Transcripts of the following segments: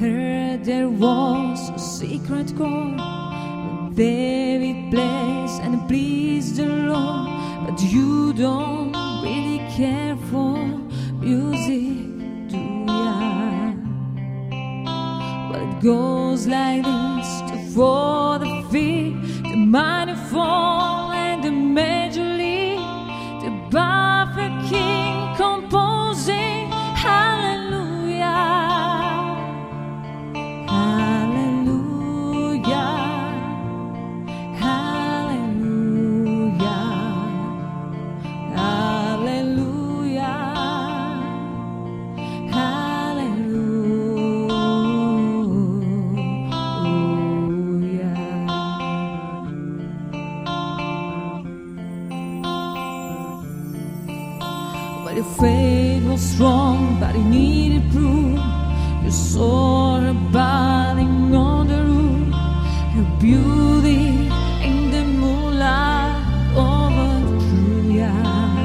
heard there was a secret chord, a David plays and it pleased the Lord. But you don't really care for music, do ya? Well, it goes like this: the fourth, the fifth, the minor fall, and the major lead, the perfect king composing hallelujah. But your faith was strong, but it needed proof. You saw her bathing on the roof, her beauty in the moonlight over the Julia.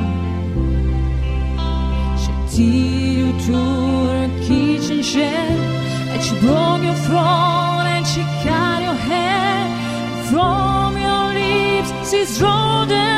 She took you to her kitchen shed, and she broke your throne, and she cut your hair. And from your lips she's drawn